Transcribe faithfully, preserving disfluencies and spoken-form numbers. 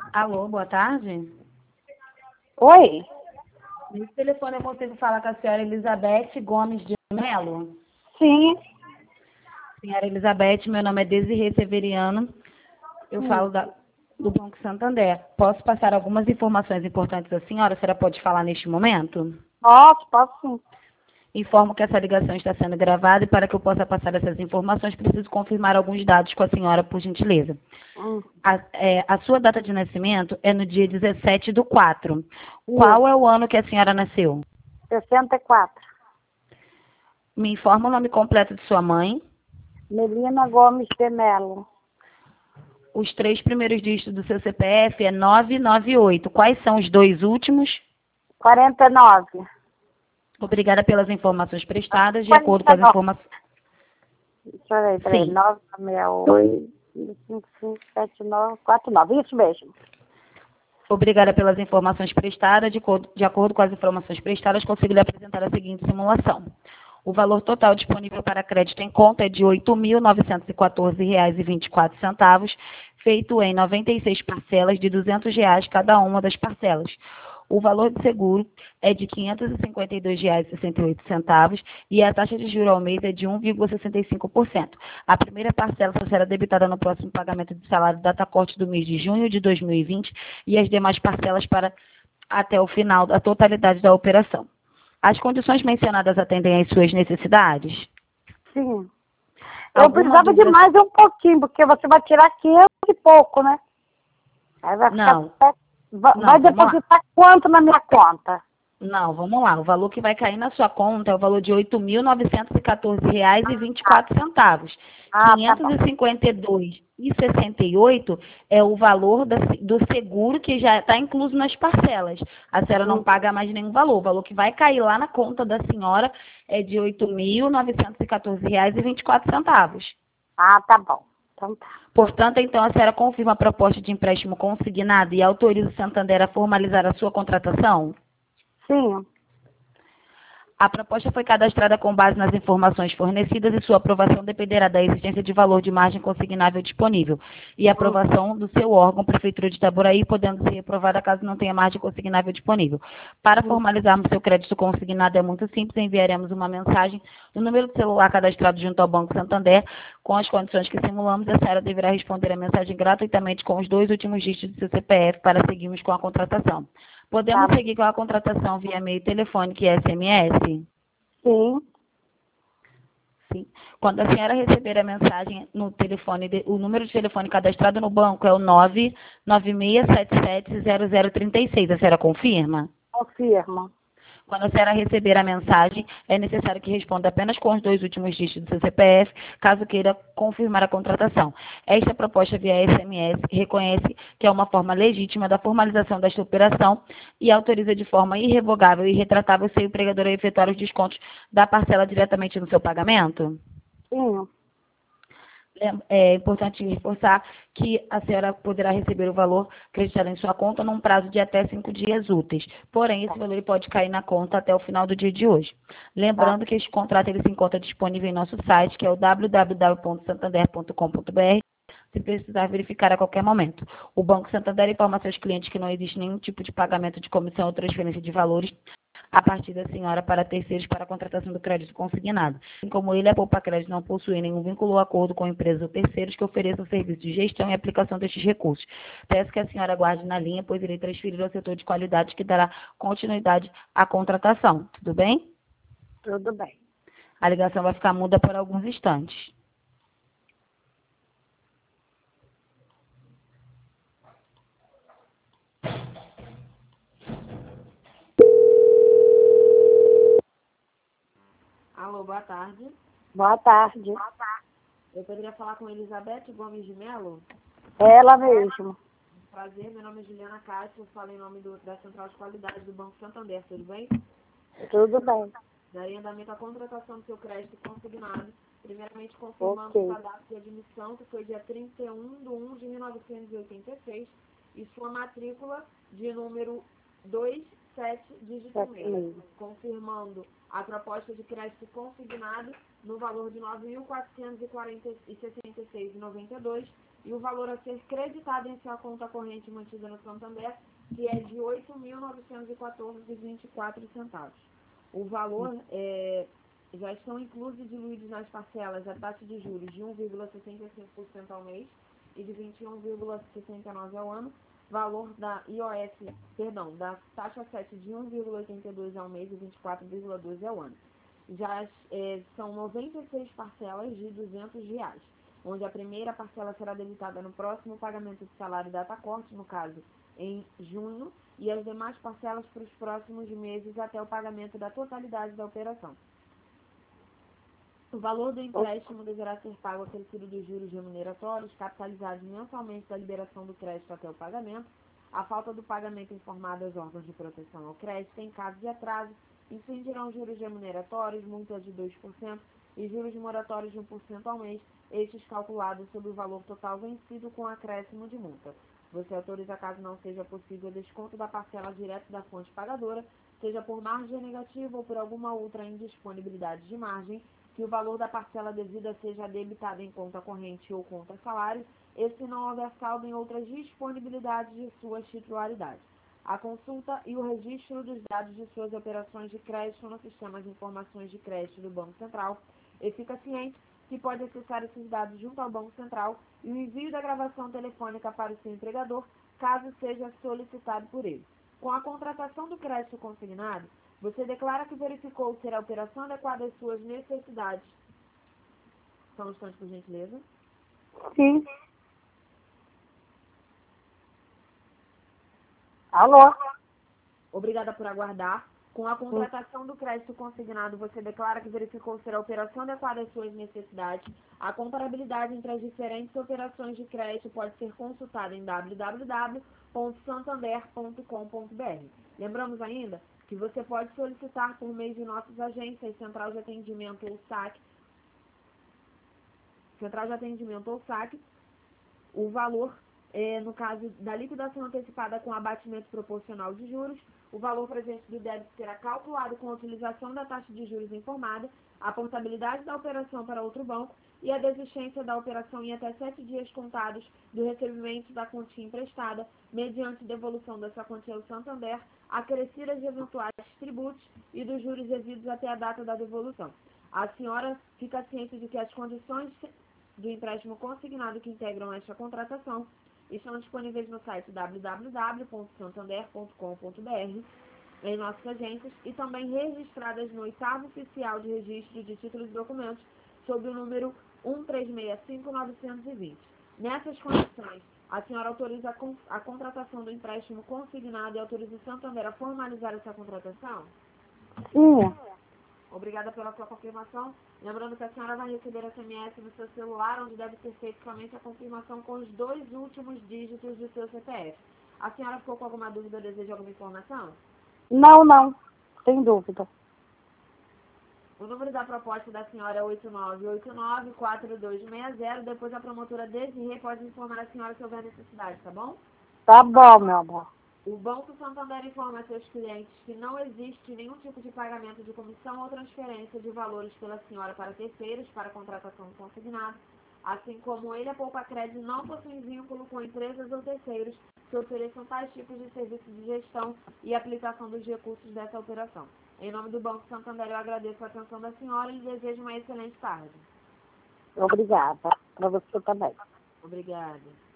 Alô, boa tarde. Oi? Nesse telefone eu consigo falar com a senhora Elizabeth Gomes de Melo? Sim. Senhora Elizabeth, meu nome é Desirê Severiano. Eu Hum. falo da, do Banco Santander. Posso passar algumas informações importantes à senhora? A senhora pode falar neste momento? Posso, posso sim. Informo que essa ligação está sendo gravada e para que eu possa passar essas informações, preciso confirmar alguns dados com a senhora, por gentileza. Hum. A, é, a sua data de nascimento é no dia dezessete do quatro. Isso. Qual é o ano que a senhora nasceu? sessenta e quatro. Me informa o nome completo de sua mãe. Melina Gomes de Melo. Os três primeiros dígitos do seu C P F é nove nove oito. Quais são os dois últimos? quarenta e nove. Obrigada pelas informações prestadas. De acordo com as informações... Peraí, peraí. Sim. nove seis oito, cinco cinco sete nove quatro nove. Isso mesmo. Obrigada pelas informações prestadas. De acordo, de acordo com as informações prestadas, consigo lhe apresentar a seguinte simulação. O valor total disponível para crédito em conta é de oito mil novecentos e quatorze reais e vinte e quatro centavos, feito em noventa e seis parcelas de duzentos reais cada uma das parcelas. O valor de seguro é de quinhentos e cinquenta e dois reais e sessenta e oito centavos e a taxa de juros ao mês é de um vírgula sessenta e cinco por cento. A primeira parcela só será debitada no próximo pagamento de salário data corte do mês de junho de dois mil e vinte e as demais parcelas para até o final da totalidade da operação. As condições mencionadas atendem às suas necessidades? Sim. Eu Alguma precisava de dúvida? mais um pouquinho, porque você vai tirar quinhentos e pouco, né? Aí vai ficar... Não. Vai, Não, vai vamos lá. depositar quanto na minha conta? Não, vamos lá. O valor que vai cair na sua conta é o valor de oito mil novecentos e quatorze reais e vinte e quatro centavos. Ah, tá quinhentos bom. e cinquenta e dois reais e sessenta e oito é o valor da, do seguro que já está incluso nas parcelas. A senhora não Hum. paga mais nenhum valor. O valor que vai cair lá na conta da senhora é de oito mil novecentos e quatorze reais e vinte e quatro centavos. Ah, tá bom. Então tá. Portanto, então, a senhora confirma a proposta de empréstimo consignado e autoriza o Santander a formalizar a sua contratação? Sim. A proposta foi cadastrada com base nas informações fornecidas e sua aprovação dependerá da existência de valor de margem consignável disponível e a Hum. aprovação do seu órgão, Prefeitura de Itaboraí, podendo ser reprovada caso não tenha margem consignável disponível. Para Hum. formalizarmos seu crédito consignado é muito simples, enviaremos uma mensagem no número de celular cadastrado junto ao Banco Santander com as condições que simulamos e a senhora deverá responder a mensagem gratuitamente com os dois últimos dígitos do seu C P F para seguirmos com a contratação. Podemos Tá. seguir com a contratação via e-mail telefônico e S M S? Sim. Sim. Quando a senhora receber a mensagem no telefone, de- o número de telefone cadastrado no banco é o nove nove seis sete sete zero zero três seis. A senhora confirma? Confirma. Quando a senhora receber a mensagem, é necessário que responda apenas com os dois últimos dígitos do seu C P F, caso queira confirmar a contratação. Esta proposta via S M S reconhece que é uma forma legítima da formalização desta operação e autoriza de forma irrevogável e retratável seu empregador a efetuar os descontos da parcela diretamente no seu pagamento? Sim. É importante reforçar que a senhora poderá receber o valor acreditado em sua conta num prazo de até cinco dias úteis. Porém, esse valor ele pode cair na conta até o final do dia de hoje. Lembrando que este contrato ele se encontra disponível em nosso site, que é o w w w ponto santander ponto com ponto b r, se precisar verificar a qualquer momento. O Banco Santander informa a seus clientes que não existe nenhum tipo de pagamento de comissão ou transferência de valores a partir da senhora para terceiros para a contratação do crédito consignado. Assim como ele, a Poupa Crédito não possui nenhum vínculo ou acordo com empresas ou terceiros que ofereçam serviço de gestão e aplicação destes recursos. Peço que a senhora aguarde na linha, pois irei transferir ao setor de qualidade que dará continuidade à contratação. Tudo bem? Tudo bem. A ligação vai ficar muda por alguns instantes. Alô, boa tarde. Boa tarde. Eu poderia falar com Elizabeth Gomes de Melo? Ela mesmo. Prazer, meu nome é Juliana Cássio, eu falo em nome do, da Central de Qualidade do Banco Santander, tudo bem? Tudo bem. Daí andamento a contratação do seu crédito consignado, primeiramente confirmando Ok. sua data de admissão, que foi dia trinta e um de um de mil novecentos e oitenta e seis, e sua matrícula de número dois sete dígito Sete seis, mesmo. confirmando a proposta de crédito consignado no valor de nove mil quatrocentos e sessenta e seis reais e noventa e dois e o valor a ser creditado em sua conta corrente mantida no Santander, que é de oito mil novecentos e quatorze reais e vinte e quatro centavos. O valor é, já estão inclusos e diluídos nas parcelas a taxa de juros de um vírgula sessenta e cinco por cento ao mês e de vinte e um vírgula sessenta e nove por cento ao ano, valor da I O S, perdão, da taxa sete de um vírgula oitenta e dois por cento ao mês e vinte e quatro vírgula doze por cento ao ano. Já é, são noventa e seis parcelas de duzentos reais, onde a primeira parcela será debitada no próximo pagamento de salário e data corte, no caso, em junho, e as demais parcelas para os próximos meses até o pagamento da totalidade da operação. O valor do empréstimo deverá ser pago acrescido dos juros remuneratórios, capitalizados mensalmente da liberação do crédito até o pagamento. A falta do pagamento informada aos órgãos de proteção ao crédito em caso de atraso incidirão juros remuneratórios, multas de dois por cento e juros moratórios de um por cento ao mês, estes calculados sobre o valor total vencido com acréscimo de multa. Você autoriza, caso não seja possível, desconto da parcela direto da fonte pagadora, seja por margem negativa ou por alguma outra indisponibilidade de margem, que o valor da parcela devida seja debitada em conta corrente ou conta salário, e se não houver saldo em outras disponibilidades de suas titularidades. A consulta e o registro dos dados de suas operações de crédito no sistema de informações de crédito do Banco Central, e fica ciente que pode acessar esses dados junto ao Banco Central e o envio da gravação telefônica para o seu empregador, caso seja solicitado por ele. Com a contratação do crédito consignado, você declara que verificou ser a operação adequada às suas necessidades. Só um instante, por gentileza. Sim. Alô? Obrigada por aguardar. Com a contratação do crédito consignado, você declara que verificou ser a operação adequada às suas necessidades. A comparabilidade entre as diferentes operações de crédito pode ser consultada em w w w ponto santander ponto com ponto b r. Lembramos ainda que você pode solicitar por meio de nossas agências, Central de Atendimento ou SAC, Central de Atendimento ou SAC, o valor, é, no caso da liquidação antecipada com abatimento proporcional de juros, o valor presente do débito será calculado com a utilização da taxa de juros informada, a portabilidade da operação para outro banco e a desistência da operação em até sete dias contados do recebimento da quantia emprestada, mediante devolução dessa quantia ao Santander, acrescidas de eventuais tributos e dos juros devidos até a data da devolução. A senhora fica ciente de que as condições do empréstimo consignado que integram esta contratação estão disponíveis no site w w w ponto santander ponto com ponto b r, em nossas agências, e também registradas no oitavo oficial de registro de títulos e documentos, sob o número um três seis cinco nove dois zero. Nessas condições, a senhora autoriza a, con a contratação do empréstimo consignado e autoriza o Santander a formalizar essa contratação? Sim. Obrigada pela sua confirmação. Lembrando que a senhora vai receber S M S no seu celular, onde deve ser feita somente a confirmação com os dois últimos dígitos do seu C P F. A senhora ficou com alguma dúvida ou deseja alguma informação? Não, não. Sem dúvida. O número da proposta da senhora é oito nove oito nove, quatro dois seis zero. Depois a promotora Desirê pode informar a senhora se houver necessidade, tá bom? Tá bom, meu amor. O Banco Santander informa a seus clientes que não existe nenhum tipo de pagamento de comissão ou transferência de valores pela senhora para terceiros para contratação consignada, assim como ele, a Poupa Crédito, não possui vínculo com empresas ou terceiros que ofereçam tais tipos de serviços de gestão e aplicação dos recursos dessa operação. Em nome do Banco Santander, eu agradeço a atenção da senhora e lhe desejo uma excelente tarde. Obrigada. Para você também. Obrigada.